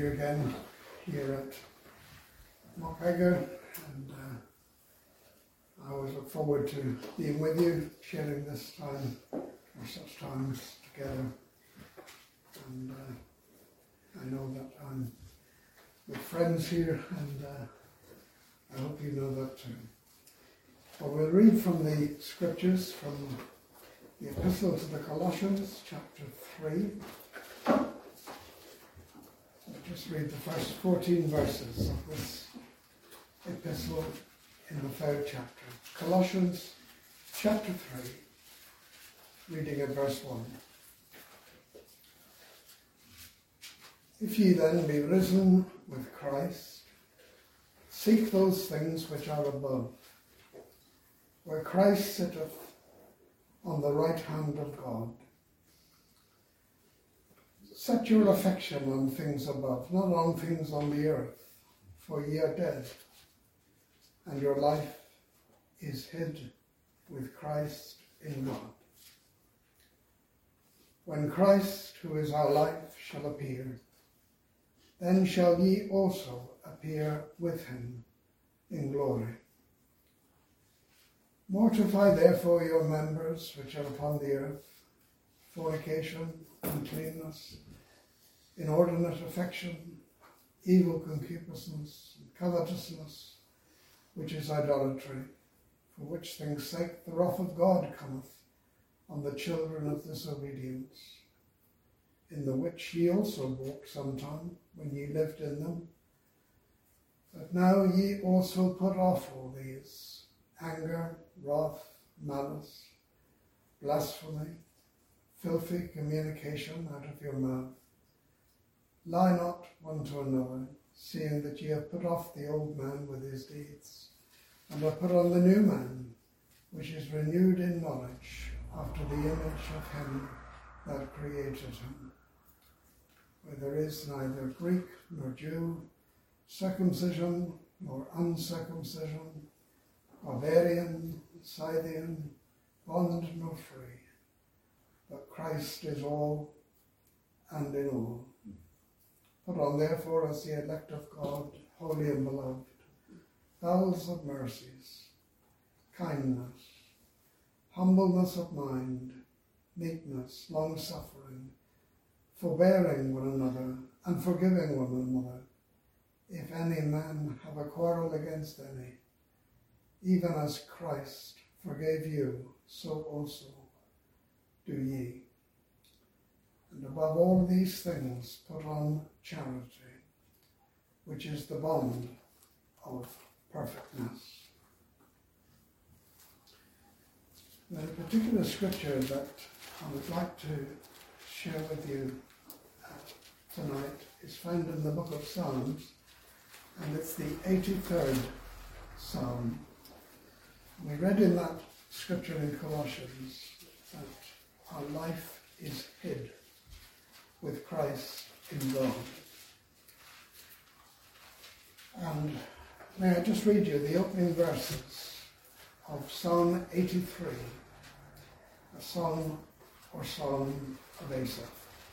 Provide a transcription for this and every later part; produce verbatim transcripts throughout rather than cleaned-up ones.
you again here at Mockhager, and uh, I always look forward to being with you, sharing this time or such times together. And uh, I know that I'm with friends here, and uh, I hope you know that too. Well, we'll read from the scriptures from the Epistle to the Colossians, chapter three. I'll just read the first fourteen verses of this epistle in the third chapter. Colossians, chapter three, reading at verse one. If ye then be risen with Christ, seek those things which are above, where Christ sitteth on the right hand of God. Set your affection on things above, not on things on the earth, for ye are dead, and your life is hid with Christ in God. When Christ, who is our life, shall appear, then shall ye also appear with him in glory. Mortify therefore your members which are upon the earth, fornication, uncleanness, inordinate affection, evil concupiscence, and covetousness, which is idolatry, for which things' sake the wrath of God cometh on the children of disobedience, in the which ye also walked sometime when ye lived in them. But now ye also put off all these: anger, wrath, malice, blasphemy, filthy communication out of your mouth. Lie not one to another, seeing that ye have put off the old man with his deeds, and have put on the new man, which is renewed in knowledge, after the image of him that created him. Where there is neither Greek nor Jew, circumcision nor uncircumcision, barbarian, Scythian, bond nor free, but Christ is all and in all. Put on therefore as the elect of God, holy and beloved, bowels of mercies, kindness, humbleness of mind, meekness, long-suffering, forbearing one another, and forgiving one another, if any man have a quarrel against any, even as Christ forgave you, so also do ye. And above all these things put on charity, which is the bond of perfectness. The particular scripture that I would like to share with you uh, tonight is found in the book of Psalms, and it's the eighty-third Psalm. We read in that scripture in Colossians that our life is hid with Christ in God. And may I just read you the opening verses of Psalm eighty-three, a song or psalm of Asaph.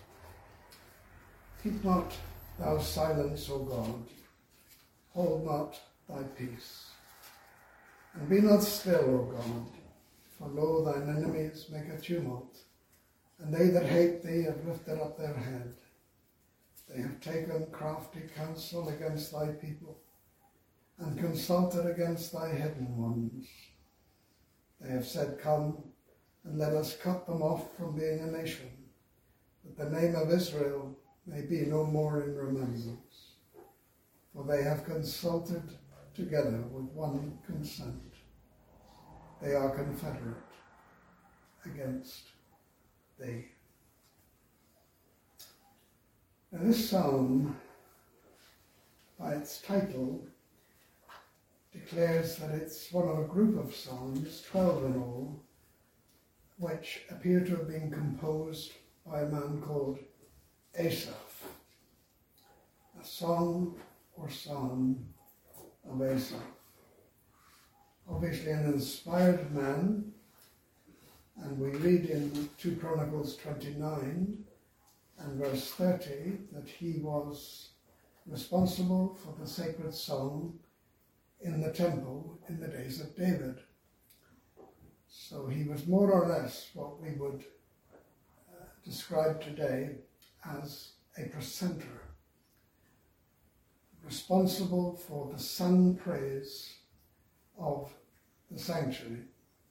Keep not thou silence, O God, hold not thy peace. And be not still, O God, for lo, thine enemies make a tumult, and they that hate thee have lifted up their head. They have taken crafty counsel against thy people, and consulted against thy hidden ones. They have said, Come, and let us cut them off from being a nation, that the name of Israel may be no more in remembrance. For they have consulted together with one consent. They are confederate against thee. Now this psalm, by its title, declares that it's one of a group of psalms, twelve in all, which appear to have been composed by a man called Asaph, a song or psalm of Asaph. Obviously an inspired man, and we read in two Chronicles twenty-nine and verse thirty that he was responsible for the sacred song in the temple in the days of David. So he was more or less what we would uh, describe today as a precentor, responsible for the sung praise of the sanctuary.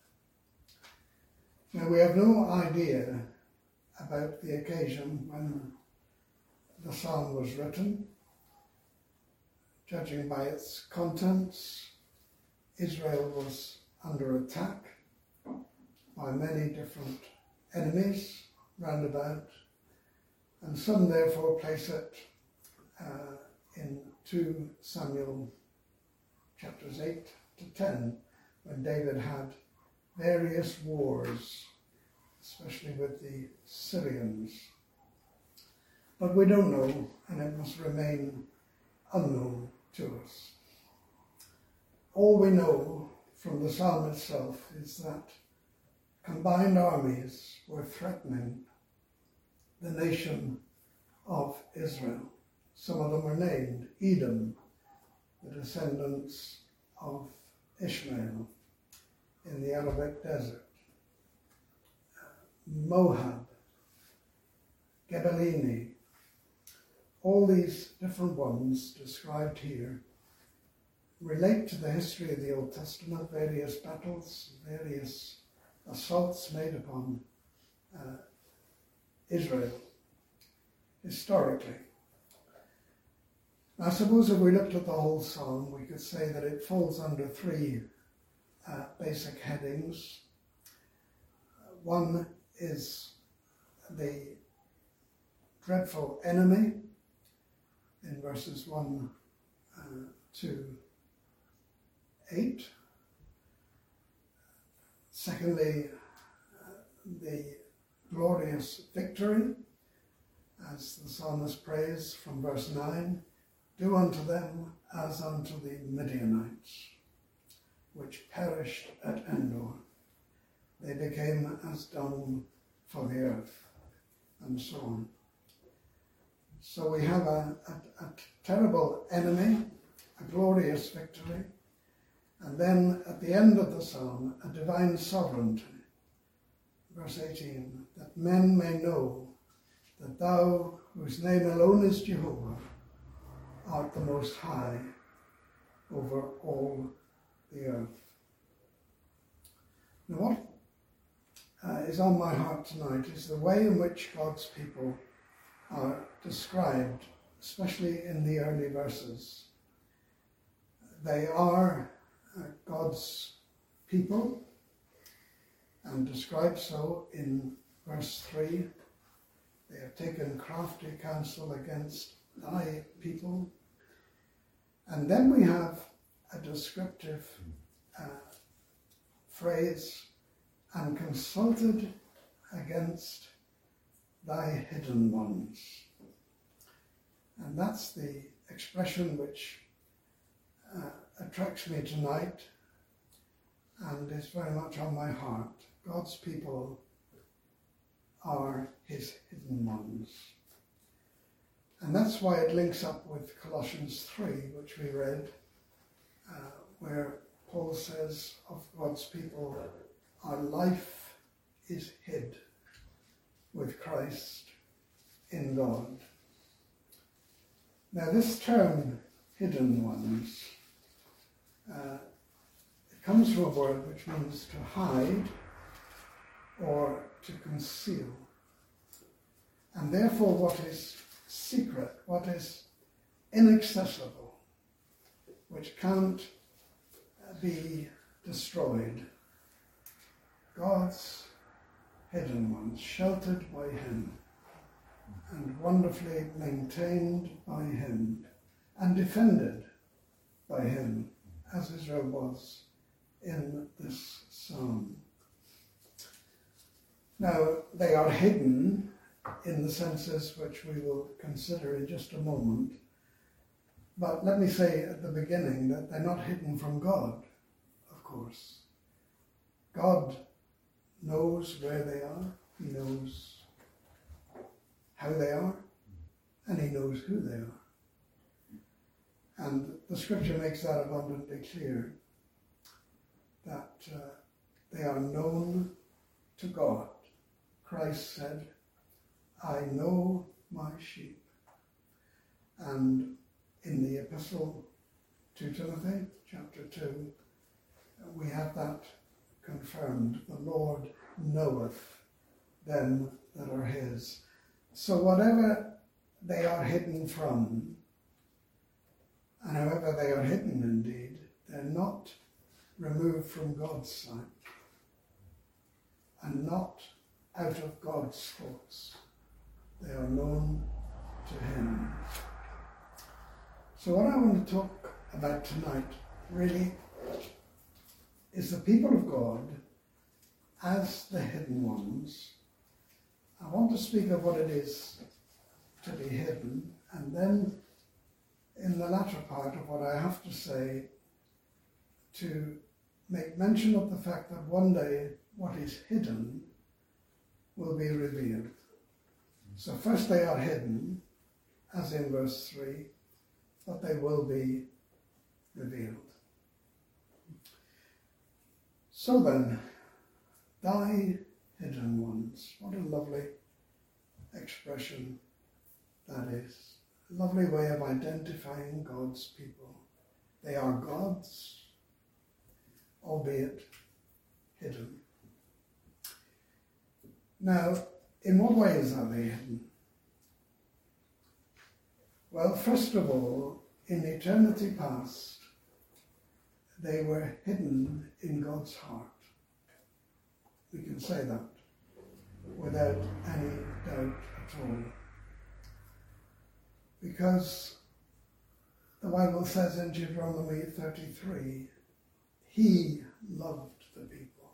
Now, we have no idea about the occasion when the psalm was written. Judging by its contents, Israel was under attack by many different enemies round about, and some therefore place it uh, in two Samuel chapters eight to ten, when David had various wars, especially with the Syrians. But we don't know, and it must remain unknown to us. All we know from the psalm itself is that combined armies were threatening the nation of Israel. Some of them are named: Edom, the descendants of Ishmael in the Arabic desert; Moab, Gebelini. All these different ones described here relate to the history of the Old Testament, various battles, various assaults made upon uh, Israel historically. I suppose if we looked at the whole psalm, we could say that it falls under three uh, basic headings. One is the dreadful enemy in verses one uh, to eight. Secondly, uh, the glorious victory, as the psalmist prays from verse nine, "Do unto them as unto the Midianites, which perished at Endor. They became as dung for the earth," and so on. So we have a, a, a terrible enemy, a glorious victory, and then at the end of the psalm, a divine sovereignty. Verse eighteen, "That men may know that thou, whose name alone is Jehovah, art the most high over all the earth." Now, what uh, is on my heart tonight is the way in which God's people are described, especially in the early verses. They are uh, God's people, and described so in verse three. "They have taken crafty counsel against thy people." And then we have a descriptive uh, phrase, "and consulted against thy hidden ones." And that's the expression which uh, attracts me tonight and is very much on my heart. God's people are his hidden ones. And that's why it links up with Colossians three, which we read, uh, where Paul says of God's people, "Our life is hid with Christ in God." Now, this term, hidden ones, uh, it comes from a word which means to hide or to conceal. And therefore, what is secret, what is inaccessible, which can't be destroyed, God's hidden ones, sheltered by him, and wonderfully maintained by him, and defended by him, as Israel was in this psalm. Now, they are hidden in the senses which we will consider in just a moment, but let me say at the beginning that they're not hidden from God, of course. God knows where they are, he knows how they are, and he knows who they are. And the scripture makes that abundantly clear, that uh, they are known to God. Christ said, I know my sheep. And in the epistle to Timothy, chapter two, we have that confirmed. The Lord knoweth them that are his. So whatever they are hidden from, and however they are hidden indeed, they're not removed from God's sight and not out of God's thoughts. They are known to him. So what I want to talk about tonight really is the people of God as the hidden ones. I want to speak of what it is to be hidden, and then in the latter part of what I have to say, to make mention of the fact that one day what is hidden will be revealed. So first they are hidden, as in verse three, but they will be revealed. So then, thy hidden ones. What a lovely expression that is. A lovely way of identifying God's people. They are God's, albeit hidden. Now, in what ways are they hidden? Well, first of all, in eternity past, they were hidden in God's heart. We can say that without any doubt at all. Because the Bible says in Deuteronomy thirty-three, he loved the people.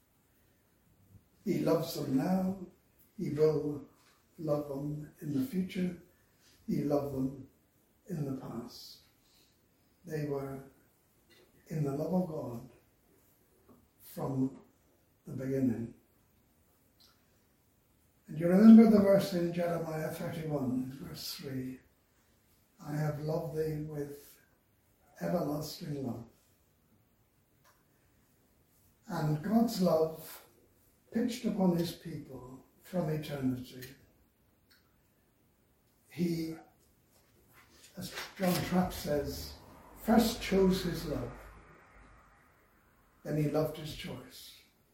He loves them now. He will love them in the future. He loved them in the past. They were in the love of God from the beginning. And you remember the verse in Jeremiah thirty-one, verse three, I have loved thee with everlasting love. And God's love pitched upon his people from eternity. He, as John Trapp says, first chose his love, then he loved his choice.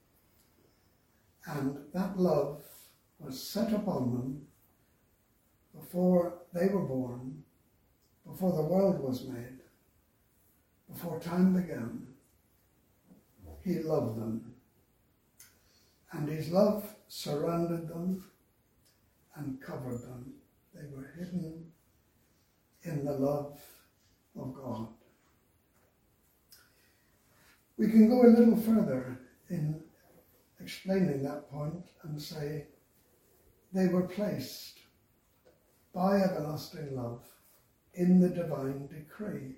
And that love was set upon them before they were born, before the world was made, before time began. He loved them. And his love surrounded them and covered them. They were hidden in the love of God. We can go a little further in explaining that point and say they were placed by everlasting love in the divine decree.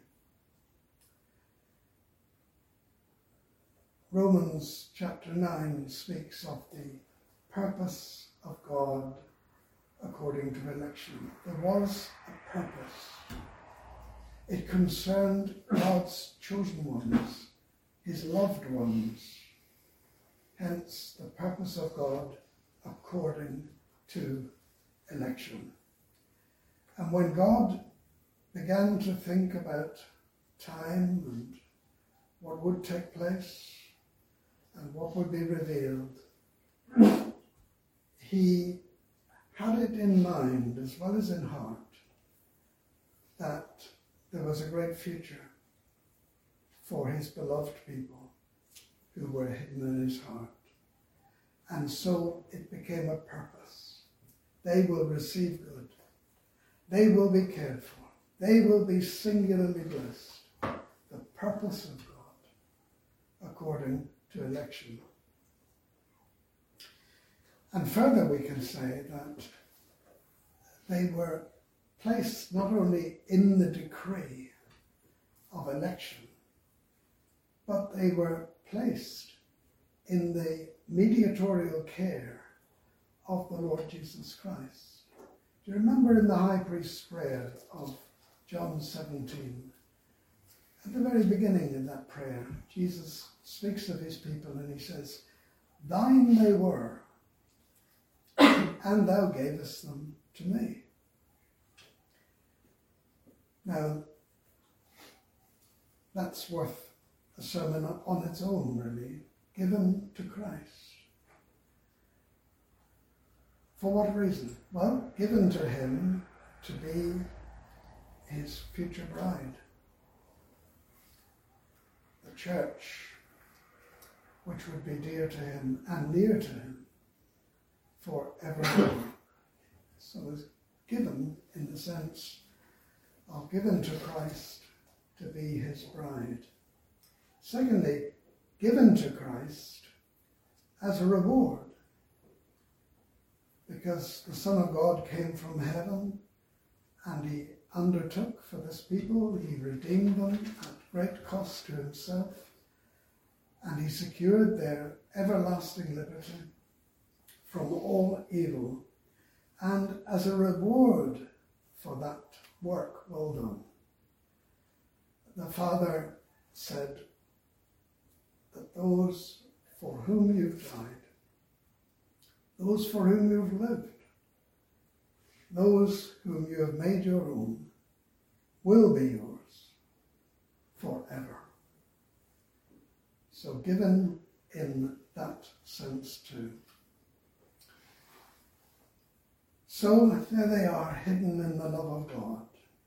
Romans chapter nine speaks of the purpose of God according to election. There was a purpose. It concerned God's chosen ones, his loved ones. Hence the purpose of God according to election. And when God began to think about time and what would take place and what would be revealed, he had it in mind as well as in heart that there was a great future for his beloved people who were hidden in his heart. And so it became a purpose. They will receive good. They will be cared for. They will be singularly blessed. The purpose of God according to election. And further we can say that they were placed not only in the decree of election, but they were placed in the mediatorial care of the Lord Jesus Christ. Do you remember in the high priest's prayer of John seventeen, At the very beginning of that prayer, Jesus speaks of his people and he says, "Thine they were, and thou gavest them to me." Now, that's worth a sermon on its own, really. Given to Christ. For what reason? Well, given to him to be his future bride. The church, which would be dear to him and near to him forevermore. So it's given in the sense of given to Christ to be his bride. Secondly, given to Christ as a reward, because the Son of God came from heaven and he undertook for this people, he redeemed them at great cost to himself, and he secured their everlasting liberty from all evil. And as a reward for that work well done, the Father said that those for whom you've died, those for whom you've lived, those whom you have made your own, will be yours forever. So given in that sense too. So there they are, hidden in the love of God.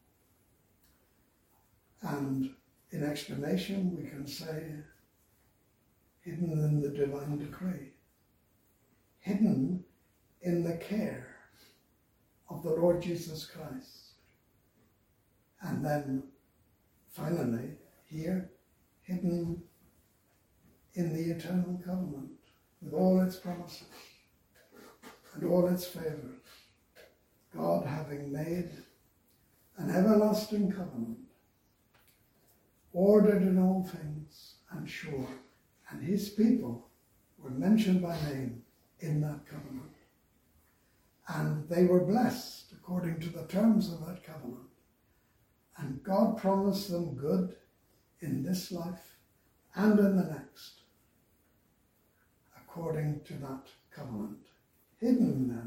And in explanation we can say, hidden in the divine decree, hidden in the care of the Lord Jesus Christ. And then finally, here, hidden in the eternal covenant with all its promises and all its favours. God having made an everlasting covenant, ordered in all things and sure, and his people were mentioned by name in that covenant. And they were blessed according to the terms of that covenant. And God promised them good in this life and in the next, according to that covenant. Hidden then,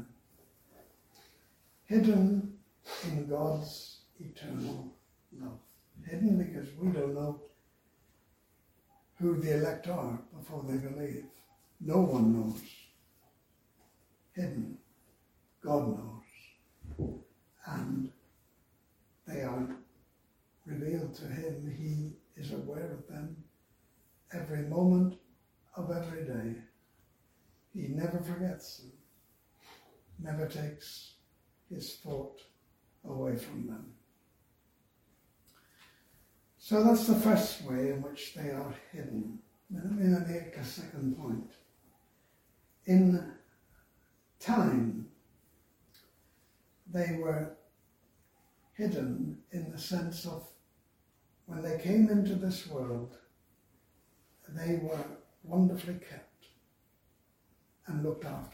hidden in God's eternal love. Hidden because we don't know who the elect are before they believe. No one knows. Hidden. God knows. And they are revealed to him. He is aware of them every moment of every day. He never forgets them, never takes his thought away from them. So that's the first way in which they are hidden. Let me make a second point. In time, they were hidden in the sense of when they came into this world, they were wonderfully kept and looked after.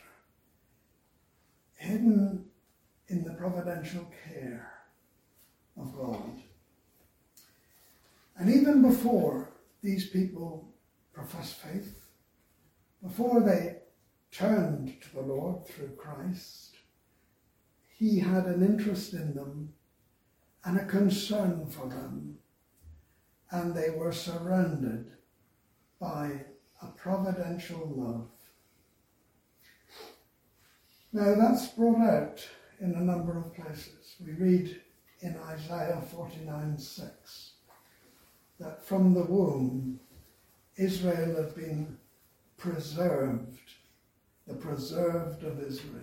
Hidden in the providential care of God. And even before these people professed faith, before they turned to the Lord through Christ, he had an interest in them and a concern for them, and they were surrounded by a providential love. Now that's brought out in a number of places. We read in Isaiah forty-nine six that from the womb Israel had been preserved, the preserved of Israel.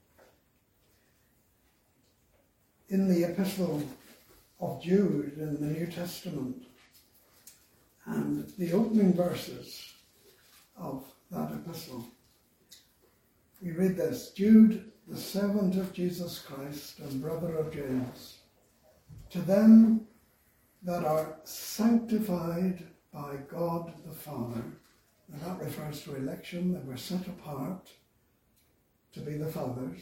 In the epistle of Jude in the New Testament, and the opening verses of that epistle, we read this: Jude, the servant of Jesus Christ and brother of James, to them that are sanctified by God the Father, and that refers to election, they were set apart to be the Father's.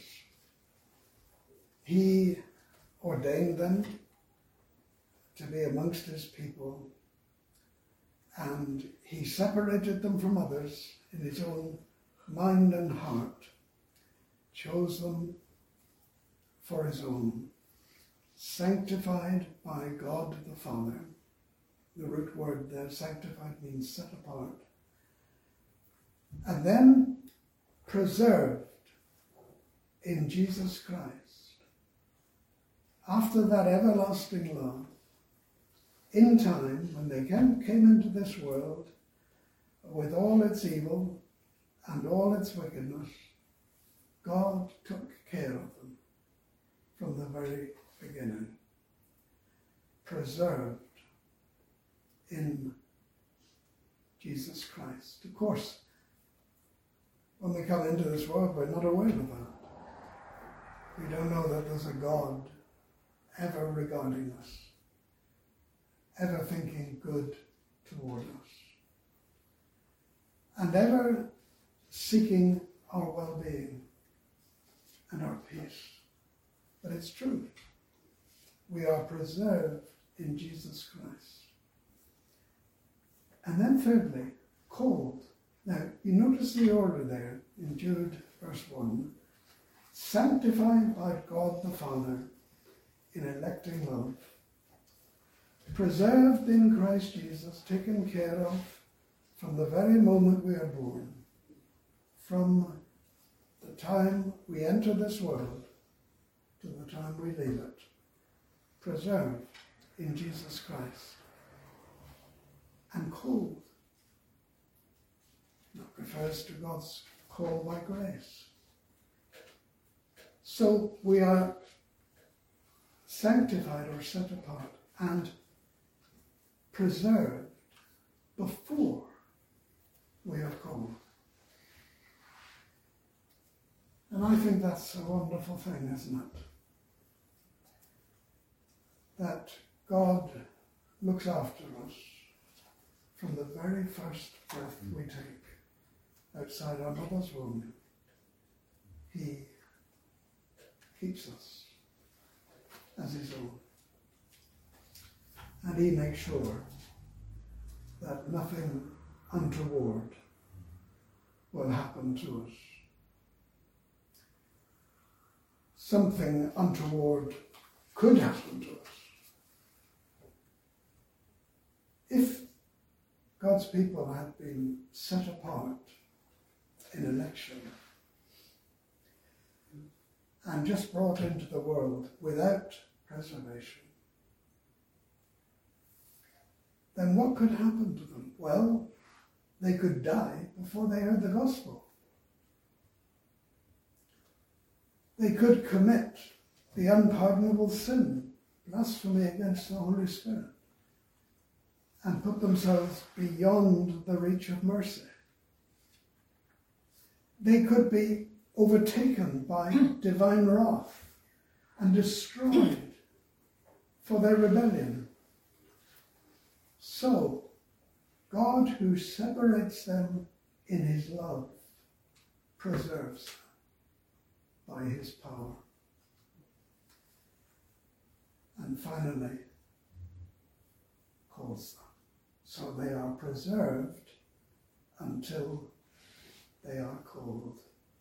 He ordained them to be amongst his people and he separated them from others in his own mind and heart, chose them for his own, sanctified by God the Father. The root word there, sanctified, means set apart. And then preserved in Jesus Christ. After that everlasting love, in time, when they came, came into this world with all its evil and all its wickedness, God took care of them from the very beginning. Preserved in Jesus Christ. Of course, when we come into this world, we're not aware of that. We don't know that there's a God ever regarding us, ever thinking good toward us, and ever seeking our well-being and our peace. But it's true. We are preserved in Jesus Christ. And then thirdly, called. Now, you notice the order there in Jude verse one. Sanctified by God the Father in electing love. Preserved in Christ Jesus, taken care of from the very moment we are born. From the time we enter this world to the time we leave it. Preserved in Jesus Christ. And called. That refers to God's call by grace. So we are sanctified or set apart and preserved before we are called. And I think that's a wonderful thing, isn't it? That God looks after us from the very first breath we take outside our mother's womb. He keeps us as his own. And he makes sure that nothing untoward will happen to us. Something untoward could happen to us. If God's people had been set apart in election and just brought into the world without preservation, then what could happen to them? Well, they could die before they heard the gospel. They could commit the unpardonable sin, blasphemy against the Holy Spirit, and put themselves beyond the reach of mercy. They could be overtaken by divine wrath and destroyed for their rebellion. So, God, who separates them in his love, preserves them by his power. And finally, calls them. So they are preserved until they are called.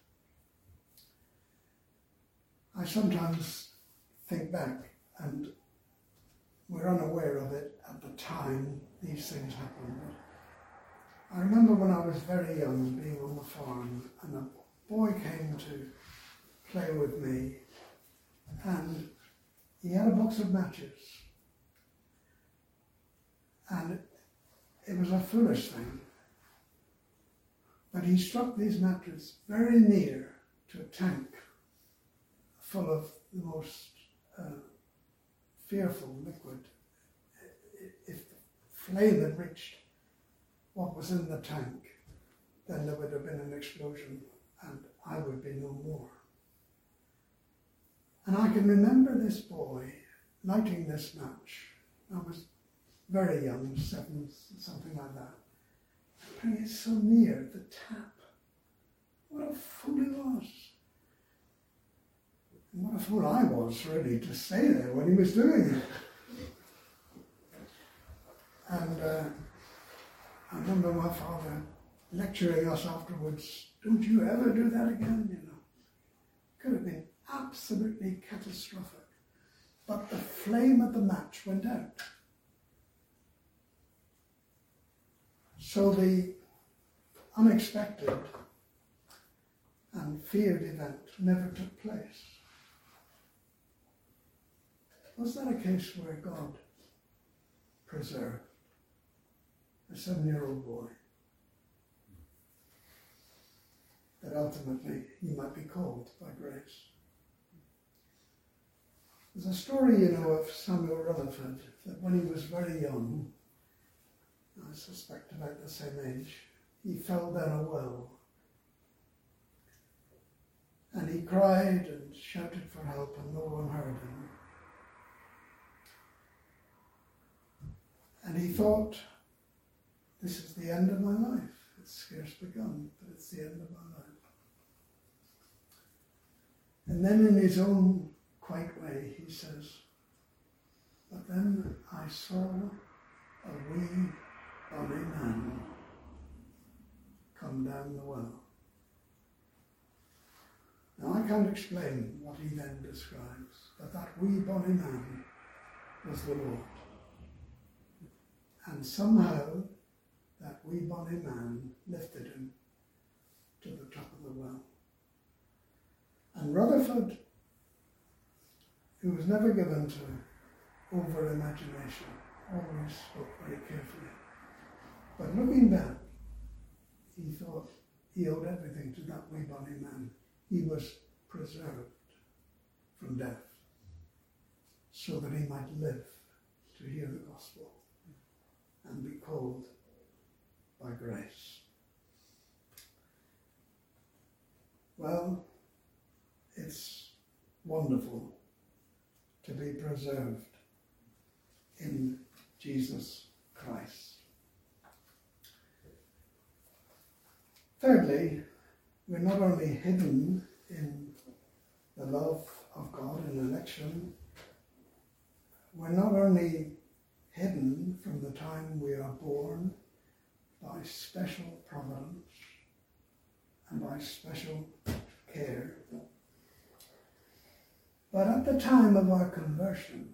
I sometimes think back, and we're unaware of it at the time these things happened. I remember when I was very young, being on the farm, and a boy came to play with me, and he had a box of matches. And it was a foolish thing, but he struck these matches very near to a tank full of the most uh, fearful liquid. If the flame had reached what was in the tank, then there would have been an explosion and I would be no more. And I can remember this boy lighting this match. I was very young, seven, something like that. Putting it so near the tap. What a fool he was. And what a fool I was, really, to stay there when he was doing it. And uh, remember my father lecturing us afterwards, don't you ever do that again, you know. Could have been absolutely catastrophic. But the flame of the match went out. So the unexpected and feared event never took place. Was that a case where God preserved a seven-year-old boy that ultimately he might be called by grace? There's a story, you know, of Samuel Rutherford, that when he was very young, I suspect about the same age, he fell down a well. And he cried and shouted for help, and no one heard him. And he thought, this is the end of my life. It's scarce begun, but it's the end of my life. And then in his own quiet way, he says, but then I saw a wee bonny man come down the well. Now I can't explain what he then describes, but that wee bonny man was the Lord. And somehow that wee bonny man lifted him to the top of the well. And Rutherford, who was never given to over-imagination, always spoke very carefully. But looking back, he thought he owed everything to that wee bonny man. He was preserved from death so that he might live to hear the gospel and be called by grace. Well, it's wonderful to be preserved in Jesus Christ. Thirdly, we're not only hidden in the love of God in election, we're not only hidden from the time we are born by special providence and by special care, but at the time of our conversion,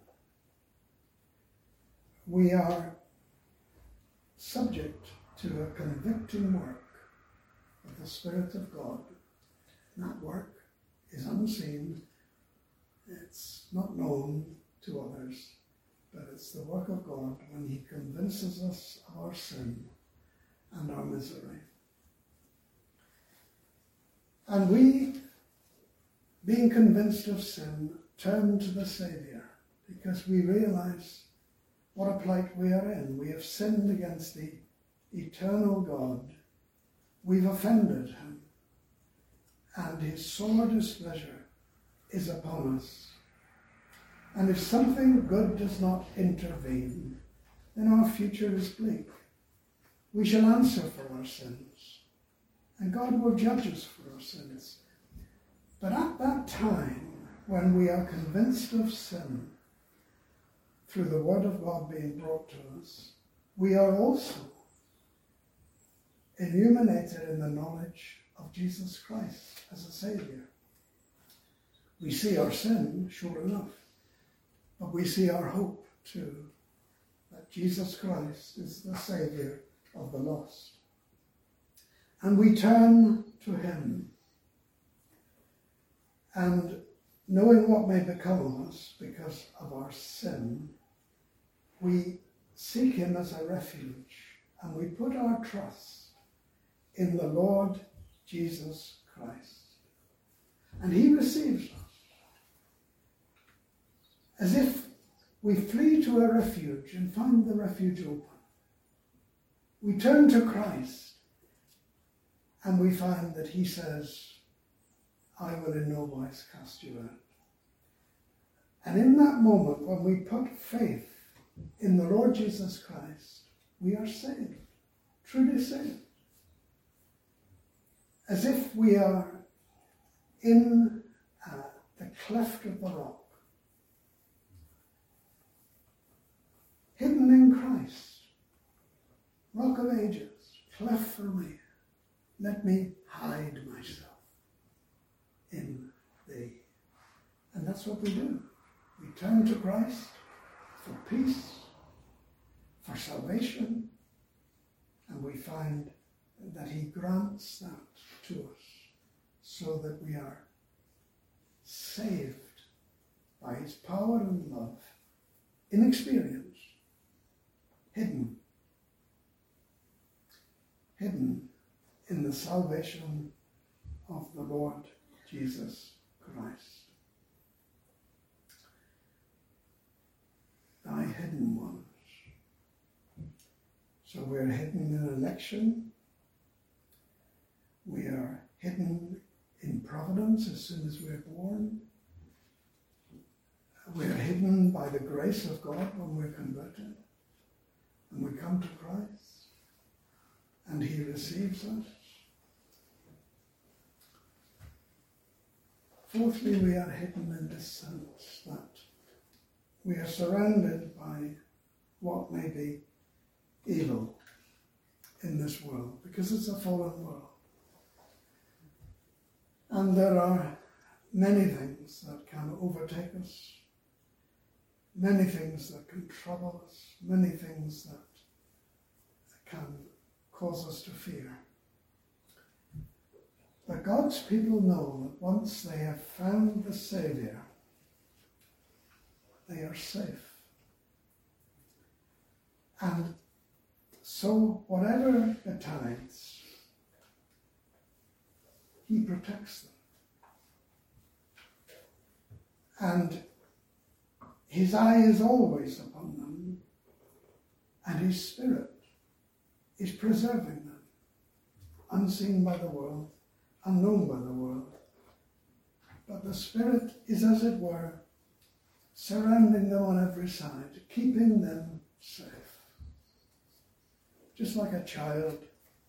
we are subject to a convicting work of the Spirit of God. And that work is unseen, it's not known to others, but it's the work of God when he convinces us of our sin and our misery. And we, being convinced of sin, turn to the Saviour because we realize what a plight we are in. We have sinned against the eternal God. We've offended him. And his sore displeasure is upon us. And if something good does not intervene, then our future is bleak. We shall answer for our sins, and God will judge us for our sins. But at that time, when we are convinced of sin, through the word of God being brought to us, we are also illuminated in the knowledge of Jesus Christ as a Saviour. We see our sin, sure enough, but we see our hope too, that Jesus Christ is the Saviour of the lost. And we turn to him, and knowing what may become of us because of our sin, we seek him as a refuge, and we put our trust in the Lord Jesus Christ. And he receives us. As if we flee to a refuge and find the refuge open. We turn to Christ and we find that he says, I will in no wise cast you out. And in that moment, when we put faith in the Lord Jesus Christ, we are saved, truly saved. As if we are in uh, the cleft of the rock, hidden in Christ, Rock of Ages, cleft for me. Let me hide myself in thee. And that's what we do. We turn to Christ for peace, for salvation, and we find that he grants that to us so that we are saved by his power and love in experience, hidden, hidden in the salvation of the Lord Jesus Christ. Thy hidden ones. So we're hidden in election. We are hidden in providence as soon as we're born. We're hidden by the grace of God when we're converted. And we come to Christ. And he receives us. Fourthly, we are hidden in this sense that we are surrounded by what may be evil in this world, because it's a fallen world. And there are many things that can overtake us, many things that can trouble us, many things that can cause us to fear. But God's people know that once they have found the Saviour, they are safe. And so whatever betides, he protects them. And his eye is always upon them, and his Spirit is preserving them, unseen by the world, unknown by the world. But the Spirit is, as it were, surrounding them on every side, keeping them safe. Just like a child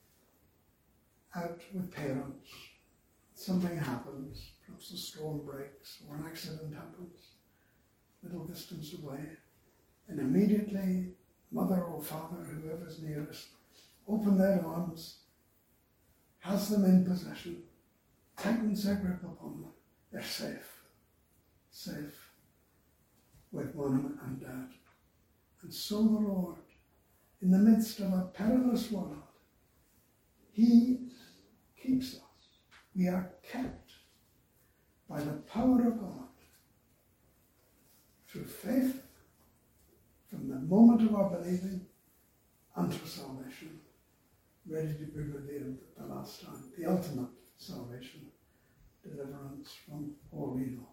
out with parents. Something happens, perhaps a storm breaks or an accident happens, a little distance away, and immediately mother or father, whoever's nearest, open their arms, has them in possession, tightens their grip upon them. They're safe, safe with mom and dad. And so the Lord, in the midst of a perilous world, he keeps us. We are kept by the power of God through faith from the moment of our believing unto salvation, ready to be revealed at the last time, the ultimate salvation, deliverance from all evil.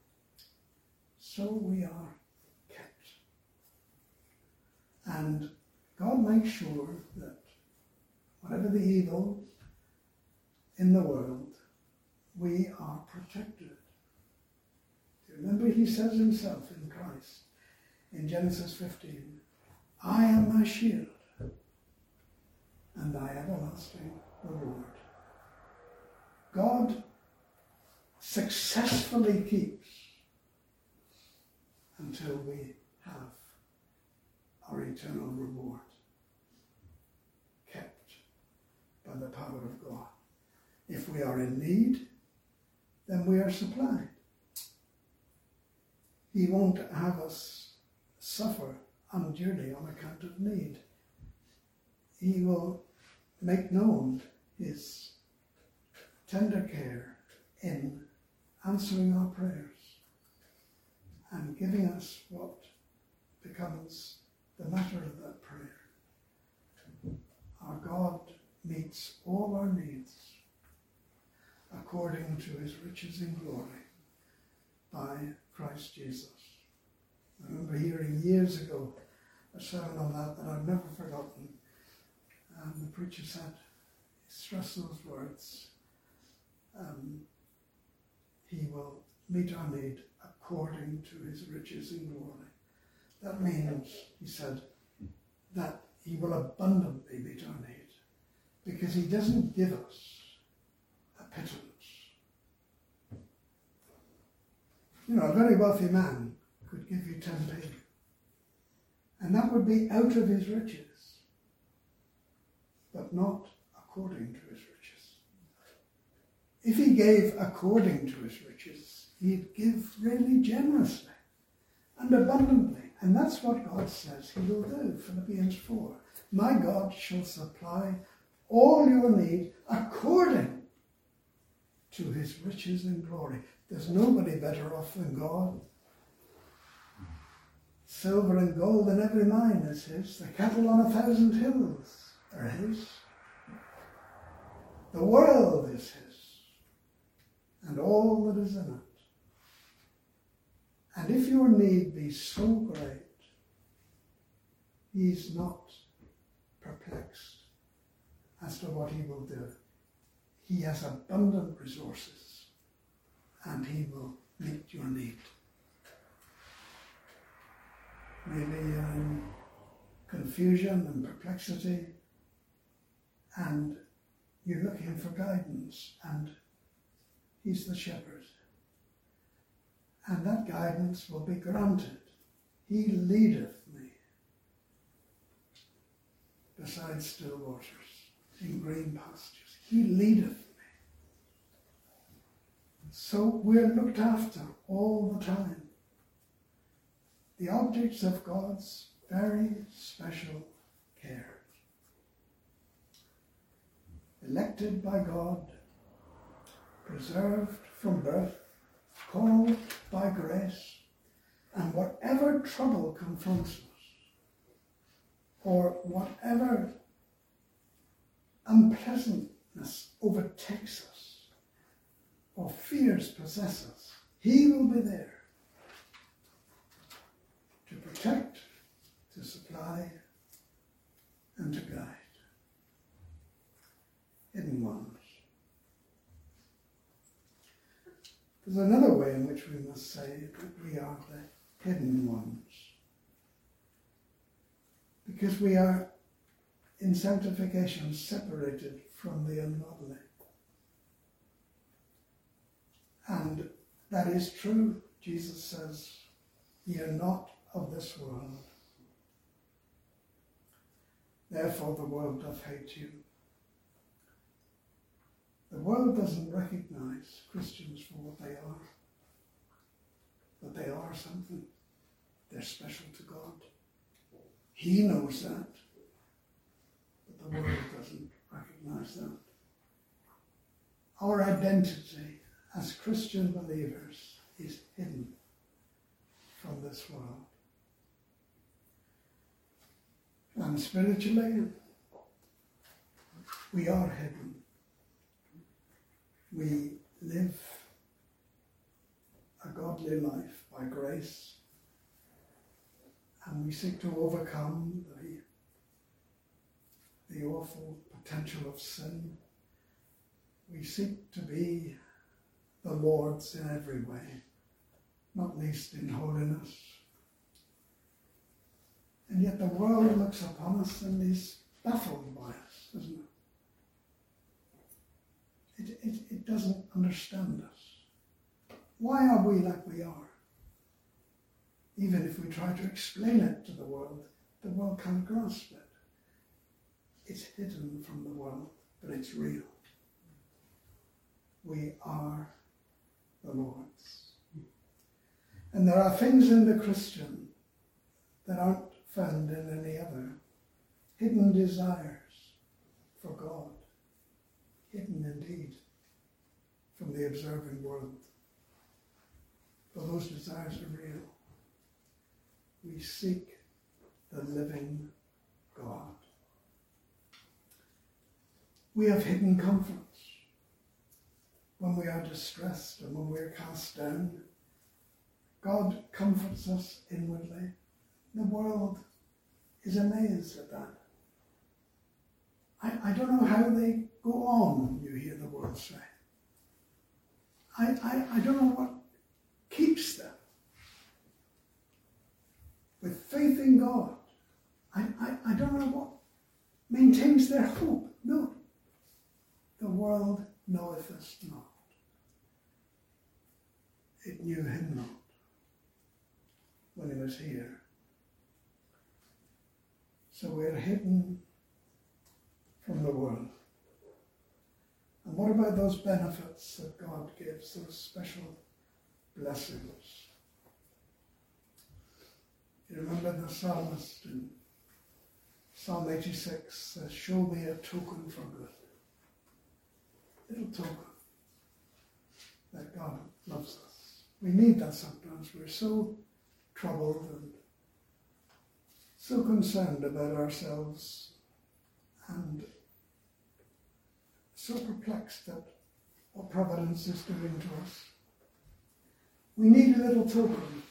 So we are kept. And God makes sure that whatever the evil in the world, we are protected. Remember, he says himself in Christ, in Genesis fifteen, I am thy shield and thy everlasting reward. God successfully keeps until we have our eternal reward, kept by the power of God. If we are in need, then we are supplied. He won't have us suffer unduly on account of need. He will make known his tender care in answering our prayers and giving us what becomes the matter of that prayer. Our God meets all our needs according to his riches in glory by Christ Jesus. I remember hearing years ago a sermon on that that I've never forgotten. And the preacher said, stress those words, um, he will meet our need according to his riches in glory. That means, he said, that he will abundantly meet our need, because he doesn't give us a pittance. You know, a very wealthy man could give you ten p, and that would be out of his riches. But but not according to his riches. If he gave according to his riches, he'd give really generously and abundantly. And that's what God says he will do, Philippians four. My God shall supply all your need according to his riches and glory. There's nobody better off than God. Silver and gold in every mine is his. The cattle on a thousand hills are his. The world is his, and all that is in it. And if your need be so great, he's not perplexed as to what he will do. He has abundant resources, and he will meet your need. Maybe you're in confusion and perplexity, and you're looking for guidance, and he's the shepherd. And that guidance will be granted. He leadeth me beside still waters, in green pastures. He leadeth me. So we're looked after all the time. The objects of God's very special care. Elected by God, preserved from birth, called by grace, and whatever trouble confronts us, or whatever unpleasantness overtakes us, or fears possess us, he will be there to protect, to supply, and to guide. Hidden ones. There's another way in which we must say that we are the hidden ones. Because we are in sanctification separated from the ungodly. And that is true. Jesus says, ye are not of this world. Therefore the world doth hate you. The world doesn't recognize Christians for what they are. But they are something. They're special to God. He knows that. But the world doesn't recognize that. Our identity as Christian believers is hidden from this world. And spiritually, we are hidden. We live a godly life by grace, and we seek to overcome the, the awful potential of sin. We seek to be the Lord's in every way, not least in holiness. And yet the world looks upon us and is baffled by us, doesn't it? It, it, it doesn't understand us. Why are we like we are? Even if we try to explain it to the world, the world can't grasp it. It's hidden from the world, but it's real. We are the Lord's. And there are things in the Christian that aren't found in any other. Hidden desires for God. Hidden indeed from the observing world. For those desires are real. We seek the living God. We have hidden comforts when we are distressed and when we are cast down. God comforts us inwardly. The world is amazed at that. I, I don't know how they go on, you hear the world say. I, I, I don't know what keeps them with faith in God. I, I, I don't know what maintains their hope. No. The world knoweth us not. It knew him not when he was here. So we're hidden from the world. And what about those benefits that God gives, those special blessings? You remember the psalmist in Psalm eighty-six says, "Show me a token for good." Little token that God loves us. We need that sometimes. We're so troubled and so concerned about ourselves and so perplexed at what providence is doing to us. We need a little token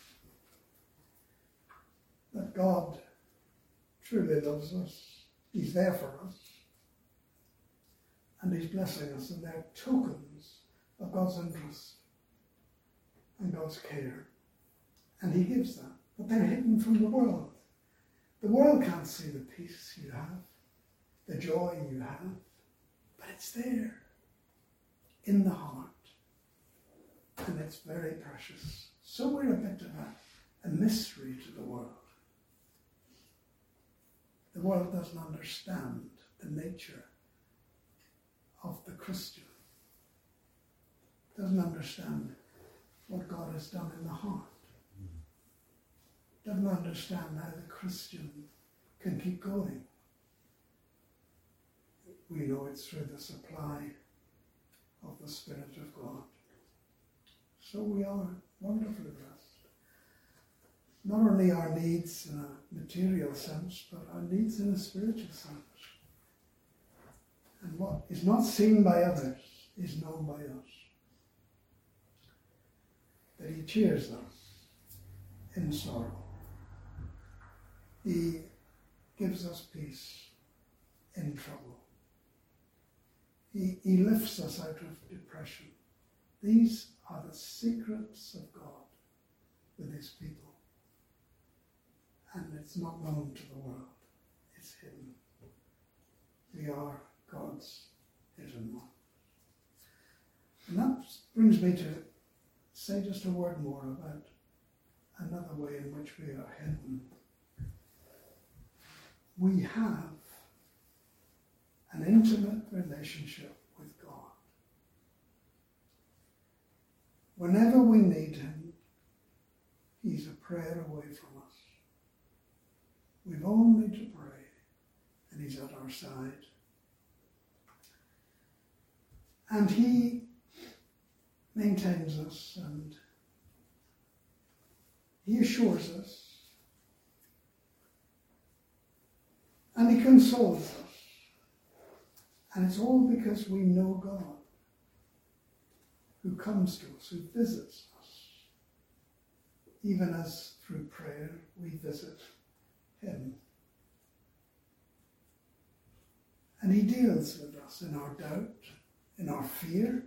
that God truly loves us. He's there for us. And he's blessing us, and they're tokens of God's interest and God's care. And he gives that. But they're hidden from the world. The world can't see the peace you have, the joy you have, but it's there in the heart. And it's very precious. So we're a bit of a, a mystery to the world. The world doesn't understand the nature of the Christian. Doesn't understand what God has done in the heart. Doesn't understand how the Christian can keep going. We know it's through the supply of the Spirit of God. So we are wonderfully blessed. Not only our needs in a material sense, but our needs in a spiritual sense. And what is not seen by others is known by us. That he cheers us in sorrow. He gives us peace in trouble. He, he lifts us out of depression. These are the secrets of God with his people. And it's not known to the world. It's hidden. We are God's hidden one. And that brings me to say just a word more about another way in which we are hidden. We have an intimate relationship with God. Whenever we need him, he's a prayer away from us. We've only to pray, and he's at our side. And he maintains us, and he assures us, and he consoles us. And it's all because we know God, who comes to us, who visits us, even as through prayer we visit him. And he deals with us in our doubt, in our fear,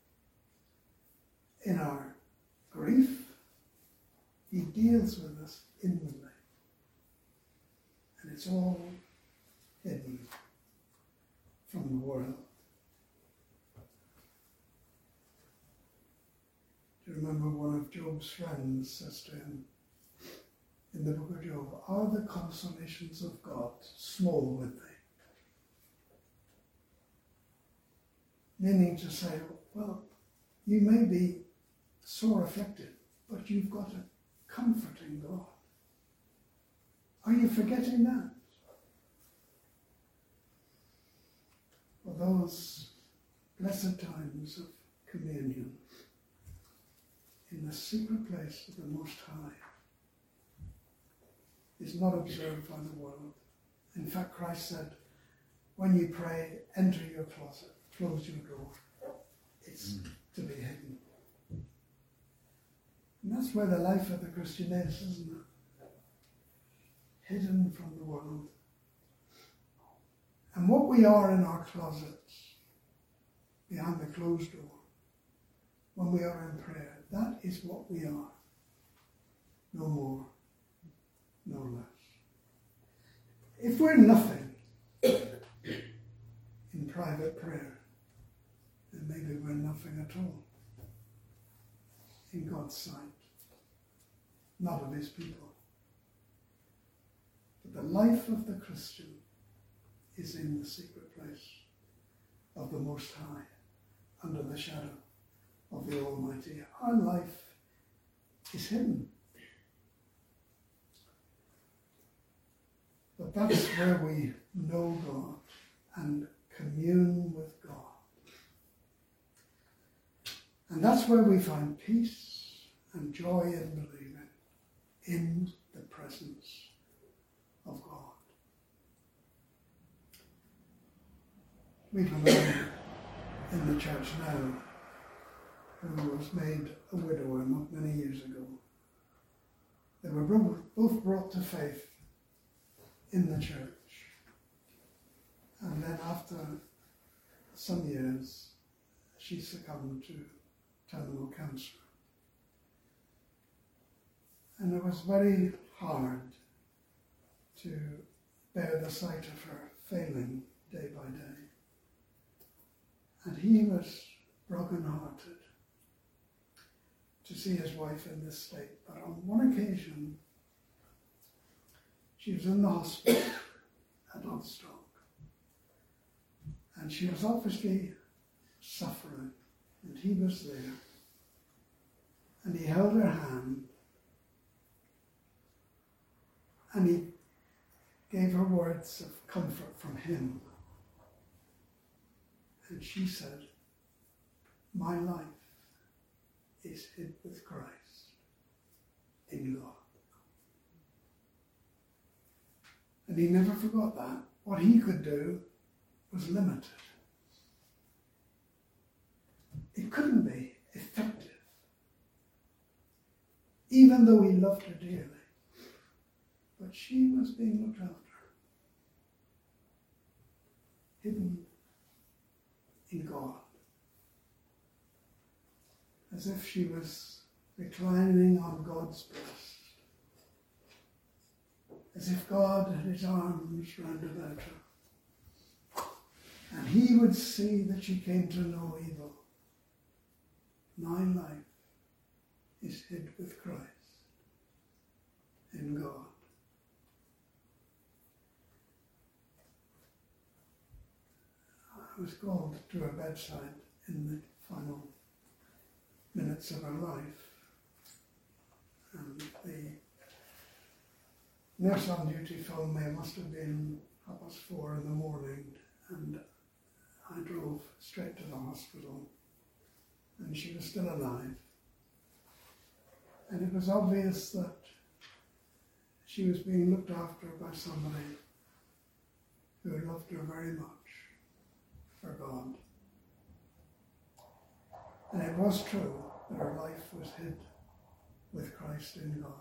in our grief. He deals with us inwardly. And it's all hidden from the world. Do you remember one of Job's friends says to him in the book of Job, "Are the consolations of God small with thee?" Meaning to say, well, you may be sore afflicted, but you've got a comforting God. Are you forgetting that? For those blessed times of communion in the secret place of the Most High is not observed by the world. In fact, Christ said, when you pray, enter your closet, close your door. It's mm. to be hidden. And that's where the life of the Christian is, isn't it? Hidden from the world. And what we are in our closets, behind the closed door, when we are in prayer, that is what we are. No more, no less. If we're nothing in private prayer, then maybe we're nothing at all in God's sight, not of his people. But the life of the Christian is in the secret place of the Most High, under the shadow of the Almighty. Our life is hidden. But that's where we know God and commune with God. And that's where we find peace and joy in believing, in the presence of God. We have a man in the church now who was made a widower not many years ago. They were both brought to faith in the church. And then after some years, she succumbed to terminal cancer. And it was very hard to bear the sight of her failing day by day. And he was broken-hearted to see his wife in this state. But on one occasion, she was in the hospital at Lovestock. And she was obviously suffering. And he was there. And he held her hand. And he gave her words of comfort from him. And she said, "My life is hid with Christ in God." And he never forgot that. What he could do was limited. It couldn't be effective, even though he loved her dearly. But she was being looked after, hidden in God, as if she was reclining on God's breast, as if God had his arms round about her, and he would see that she came to know evil. My life is hid with Christ in God. I was called to her bedside in the final minutes of her life. And the nurse on duty phoned me. It must have been half past four in the morning. And I drove straight to the hospital. And she was still alive. And it was obvious that she was being looked after by somebody who loved her very much. For God. And it was true that her life was hid with Christ in God.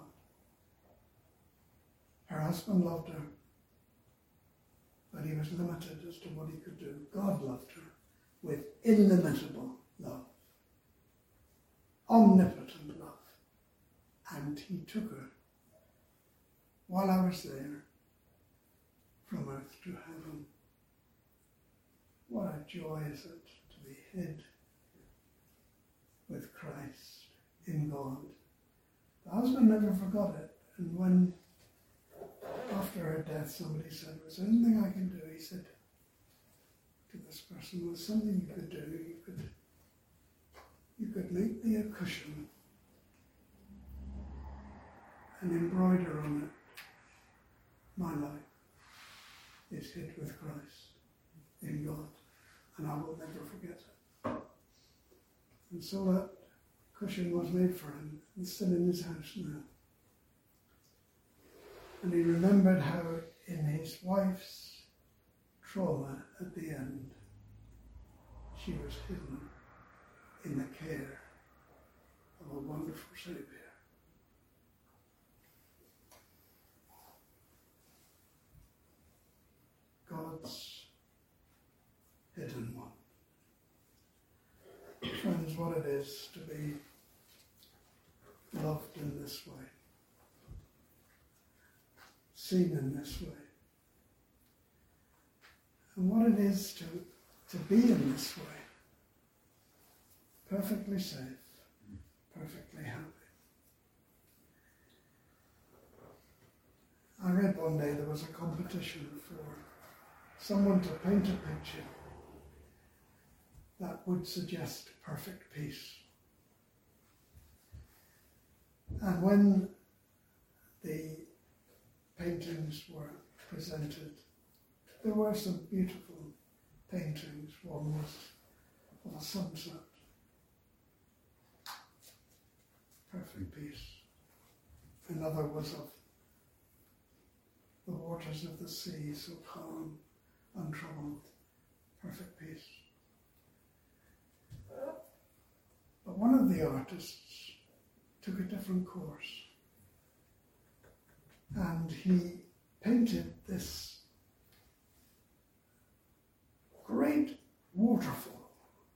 Her husband loved her, but he was limited as to what he could do. God loved her with illimitable love, omnipotent love, and he took her while I was there from earth to heaven. What a joy is it to be hid with Christ in God. The husband never forgot it. And when, after her death, somebody said, "Was there anything I can do?" He said to this person, "Was something you could do? You could, you could make me a cushion and embroider on it, 'My life is hid with Christ in God, and I will never forget it.'" And so that cushion was made for him. It's still in his house now. And he remembered how in his wife's trauma at the end, she was hidden in the care of a wonderful Saviour. God's hidden one. Friends, what it is to be loved in this way, seen in this way, and what it is to, to be in this way, perfectly safe, perfectly happy. I read one day there was a competition for someone to paint a picture that would suggest perfect peace. And when the paintings were presented, there were some beautiful paintings. One was of a sunset, perfect peace. Another was of the waters of the sea, so calm, untroubled, perfect peace. But one of the artists took a different course, and he painted this great waterfall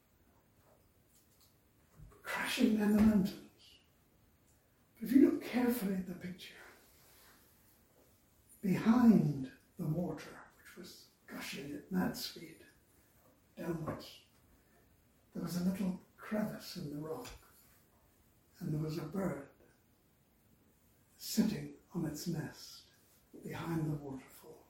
crashing down the mountains. But if you look carefully at the picture, behind the water, which was gushing at mad speed downwards, there was a little crevice in the rock, and there was a bird sitting on its nest behind the waterfall.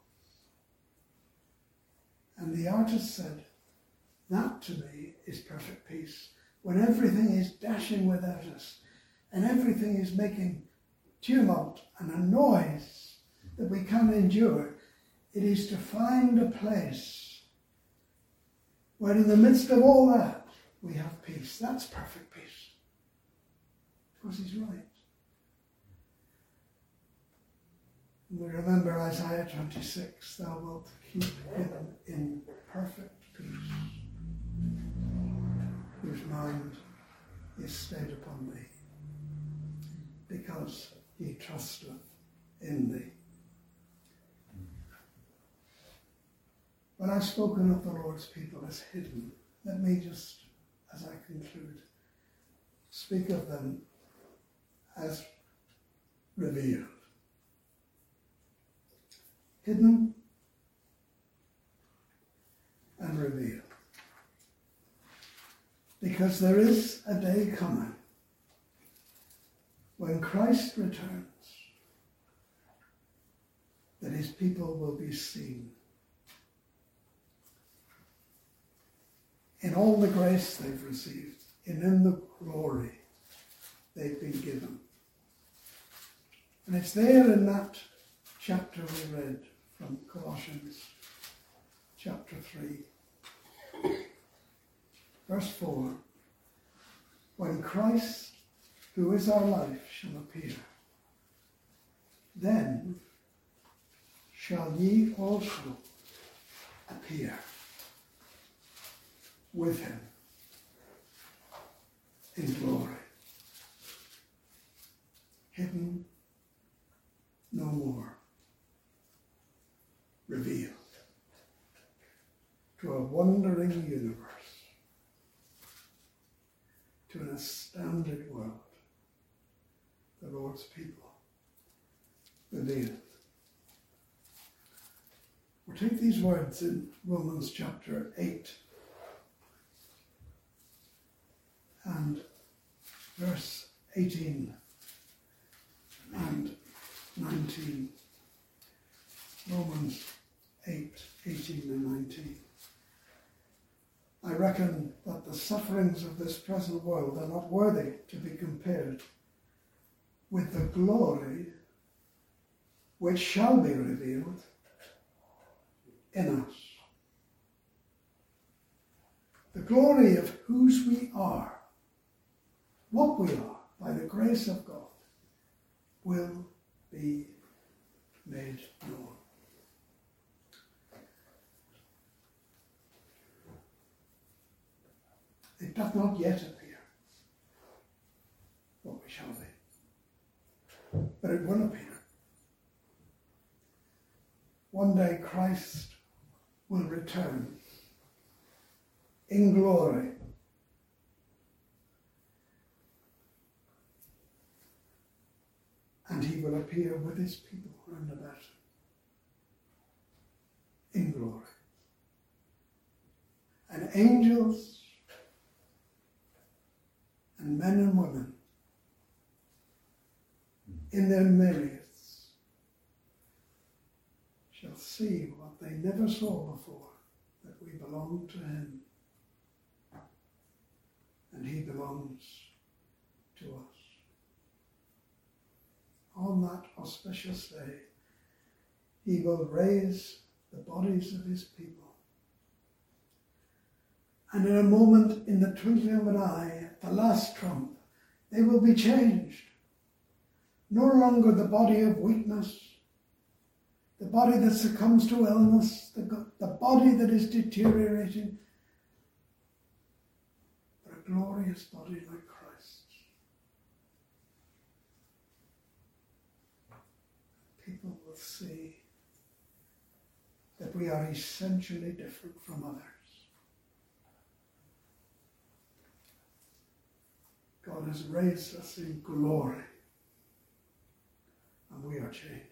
And the artist said, that to me is perfect peace. When everything is dashing without us, and everything is making tumult and a noise that we can't endure, it is to find a place where in the midst of all that, we have peace. That's perfect peace. Because he's right. And we remember Isaiah twenty-six, thou wilt keep him in perfect peace, whose mind is stayed upon thee, because he trusteth in thee. When I've spoken of the Lord's people as hidden, let me just, as I conclude, speak of them as revealed. Hidden and revealed. Because there is a day coming when Christ returns that his people will be seen in all the grace they've received and in the glory they've been given. And it's there in that chapter we read from Colossians chapter three, verse four, when Christ, who is our life, shall appear, then shall ye also appear with him in glory, hidden no more, revealed to a wondering universe, to an astounded world, the Lord's people revealed. We'll take these words in Romans chapter eight and verse eighteen and nineteen. Romans eight, eighteen and nineteen. I reckon that the sufferings of this present world are not worthy to be compared with the glory which shall be revealed in us. The glory of whose we are, what we are, by the grace of God, will be made known. It doth not yet appear what we shall be, but it will appear. One day Christ will return in glory, and he will appear with his people round about him in glory. And angels and men and women in their myriads shall sing see what they never saw before, that we belong to him and he belongs to us. On that auspicious day, he will raise the bodies of his people. And in a moment, in the twinkling of an eye, at the last trump, they will be changed. No longer the body of weakness, the body that succumbs to illness, the, the body that is deteriorating, but a glorious body like Christ's. People will see that we are essentially different from others. God has raised us in glory, and we are changed.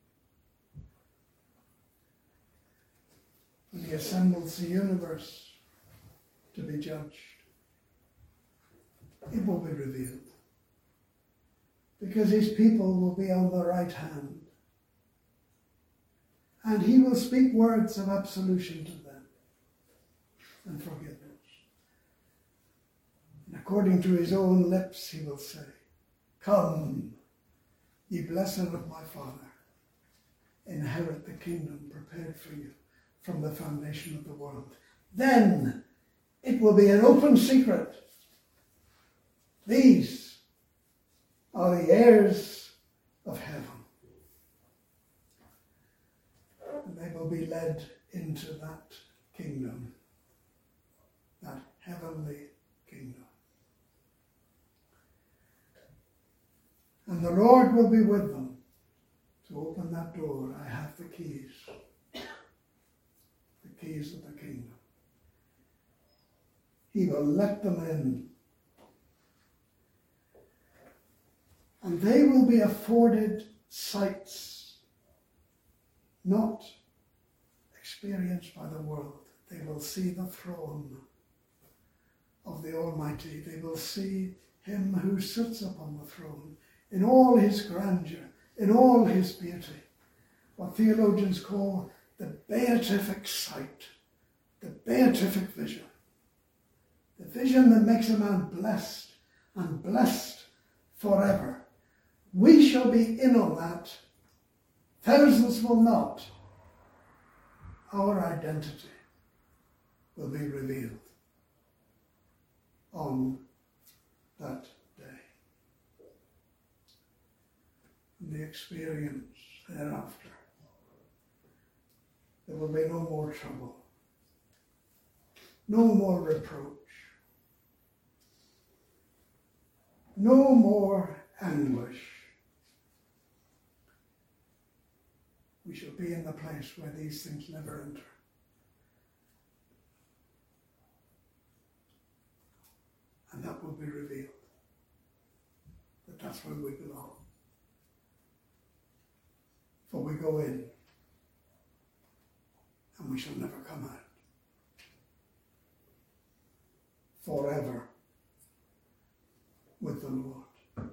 When he assembles the universe to be judged, it will be revealed, because his people will be on the right hand, and he will speak words of absolution to them and forgiveness. And according to his own lips, he will say, "Come, ye blessed of my Father, inherit the kingdom prepared for you from the foundation of the world." Then it will be an open secret. These are the heirs of heaven. And they will be led into that kingdom, that heavenly kingdom. And the Lord will be with them to open that door. I have the keys. The keys of the kingdom. He will let them in. And they will be afforded sights not experienced by the world. They will see the throne of the Almighty. They will see him who sits upon the throne in all his grandeur, in all his beauty. What theologians call the beatific sight, the beatific vision. The vision that makes a man blessed and blessed forever. We shall be in on that. Thousands will not. Our identity will be revealed on that day. And the experience thereafter. There will be no more trouble. No more reproach. No more anguish. We shall be in the place where these things never enter. And that will be revealed. That that's where we belong. For we go in and we shall never come out. Forever with the Lord.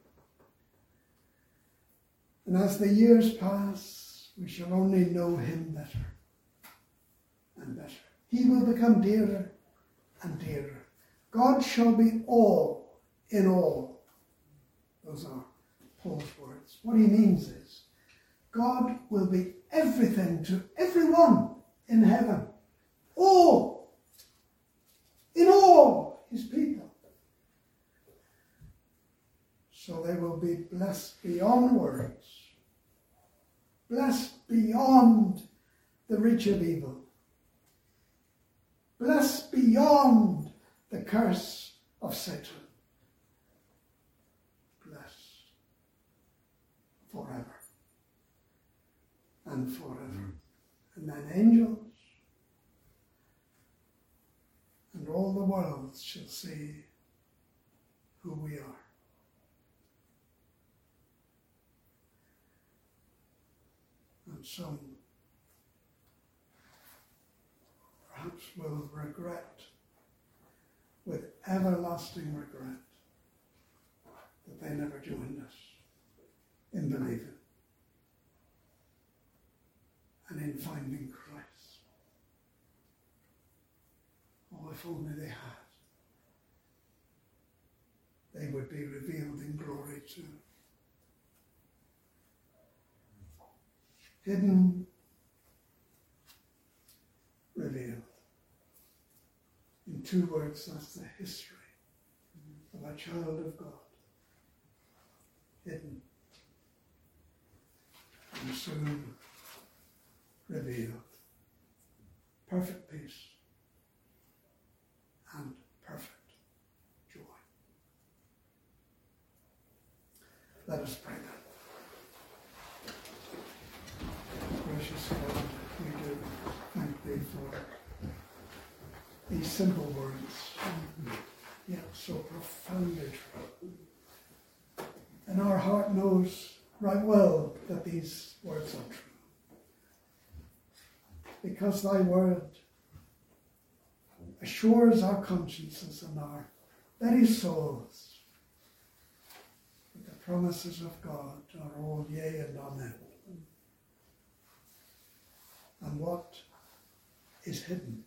And as the years pass, we shall only know him better and better. He will become dearer and dearer. God shall be all in all. Those are Paul's words. What he means is, God will be everything to everyone in heaven. All. In all his people. So they will be blessed beyond words. Blessed beyond the reach of evil. Blessed beyond the curse of Satan. Blessed forever and forever. And then angels and all the worlds shall see who we are. And some perhaps will regret, with everlasting regret, that they never joined us in believing and in in finding Christ. Oh, if only they had, they would be revealed in glory too. Hidden, revealed. In two words, that's the history of a child of God. Hidden and soon revealed. Perfect peace and perfect joy. Let us pray then. Gracious God, we do thank Thee for these simple words, yet so profoundly true. And our heart knows right well that these words are true. Because Thy word assures our consciences and our very souls that the promises of God are all yea and amen. And what is hidden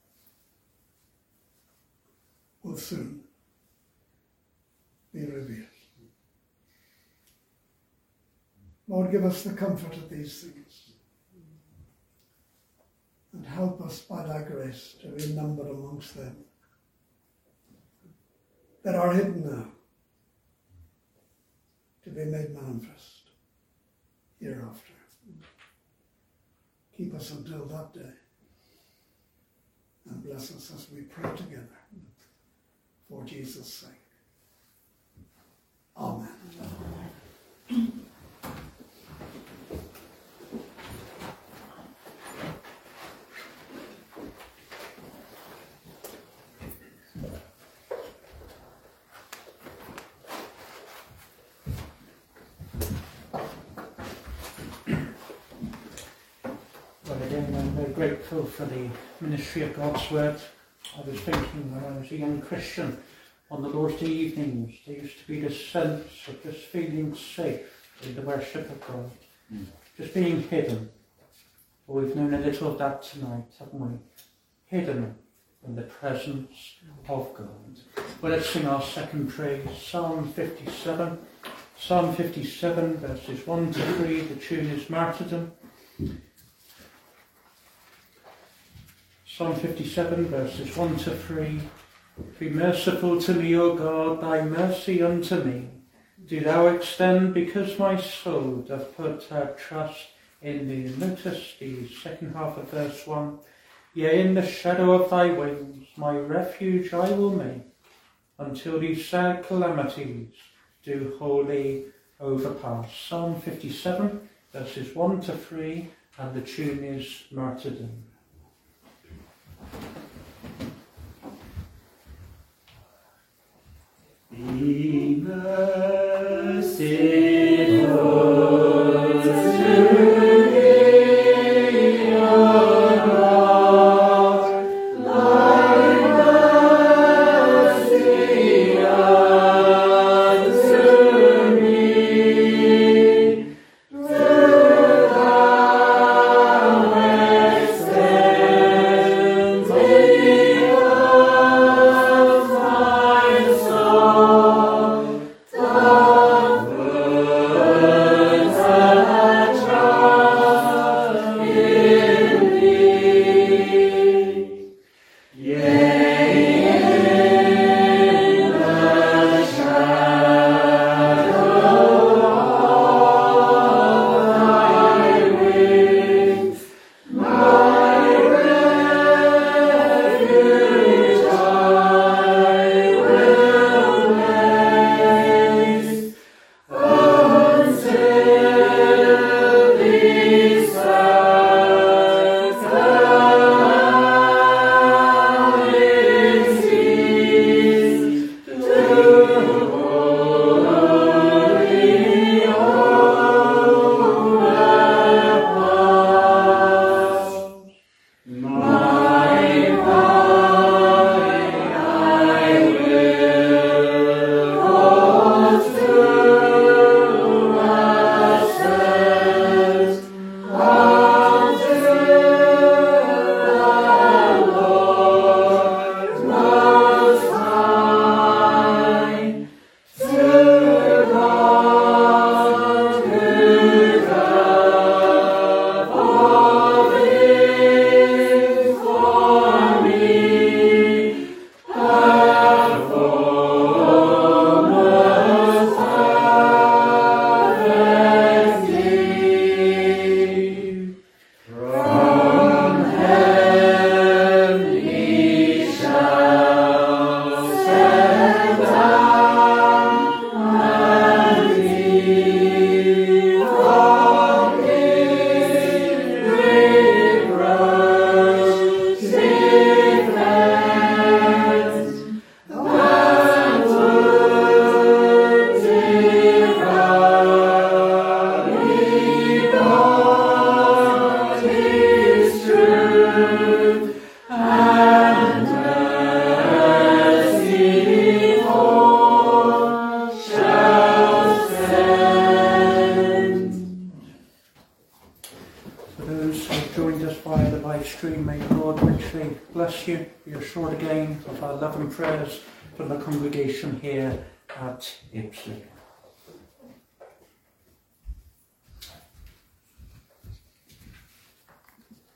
will soon be revealed. Lord, give us the comfort of these things and help us by Thy grace to be numbered amongst them that are hidden now, to be made manifest hereafter. Keep us until that day and bless us as we pray together for Jesus' sake. Amen. Amen. Well, again, I'm very grateful for the ministry of God's Word. I was thinking when I was a young Christian on the Lord's Day evenings, there used to be this sense of just feeling safe in the worship of God, mm. just being hidden. Well, we've known a little of that tonight, haven't we? Hidden in the presence of God. Well, let's sing our second praise, Psalm fifty-seven. Psalm fifty-seven, verses one to three, the tune is Martyrdom. Psalm fifty-seven, verses one to three. Be merciful to me, O God, thy mercy unto me. Do thou extend, because my soul doth put her trust in thee. Notice the second half of verse one. Yea, in the shadow of thy wings, my refuge I will make, until these sad calamities do wholly overpass. Psalm fifty-seven, verses one to three, and the tune is Martyrdom. Be merciful to Oh joined us via the live stream, may the Lord richly bless you. Be assured again of our love and prayers from the congregation here at Ipswich.